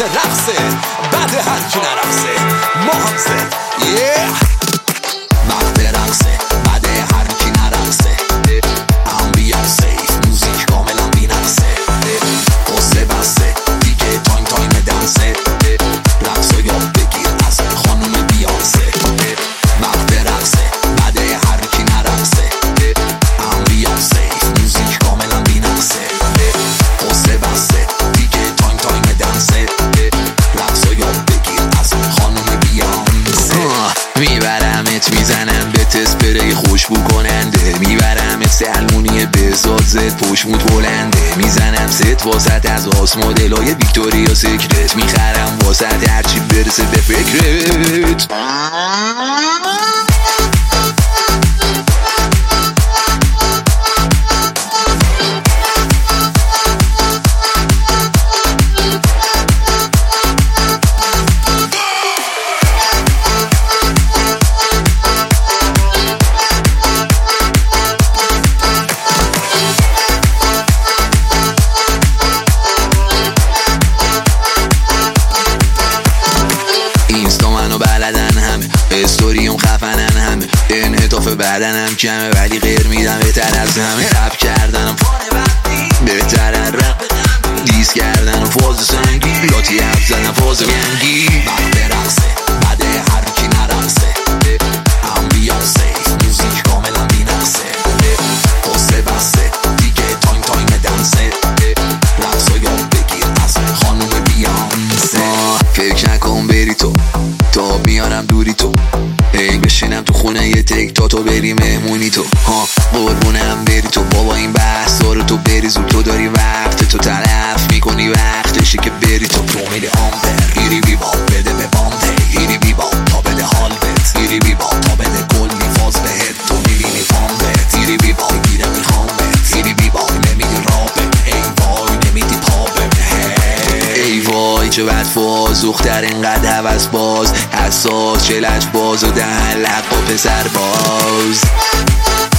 رقصه بعد هر کی نرقصه ما هم زد وقت رقصه بعد هر کی نرقصه امبیانسه موزیک کاملا بینقصه قصه بسته دیگه تایم دنسه رقص و یاد بگیر از خانوم بیانسه وقت رقصه بعد هر کی نرقصه امبیانسه موزیک کاملا بینقصه قصه بسته دیگه تایم دنسه رقص و یاد بگیر از خانوم بیانسه میبرمت میزنم به تسپری خوشبو کننده میبرمت سلمونی بزاد زد پشموت بلنده میزنم ست واسط از آس مدلای ویکتوریا سیکرت میخرم واسط هرچی برسه به فکرت استوریم خفنن همه انعطاف بدنم کمه ولی غیر میدم بهتر از همه رپ کردنم بهترن رپ دیس کردنم فاز سنگی لاتی حرف زدن فاز گنگی وقت رقصه بعد هر کی نرقصه امبیانسه موزیک کاملا بینقصه قصه بسته دیگه تایم دنسه رقص و یاد بگیر از خانوم بیانسه فکر نکن بری تو تا بیارم دوری تو ای بشینم تو خونه یه تک تا تو بری مهمونی تو قربونم بری تو بابا این بحثا رو تو بری زود تو داری وقت تو تلف میکنی وقتشه که بری تو میری آمبر ایری بی باب بده به بامده ایری بی باب تا بده حال بت ایری بی باب تا بده کلی فاز بهت تو میبینی پامبت ایری بی باب گیره میخوام بت ایری بی باب نمیدی رابت ای وای نمیدی پابت ای وای چه بد فاز دختر اینقدر هوس باز حساس چه لج باز و دهن لب با پسر باز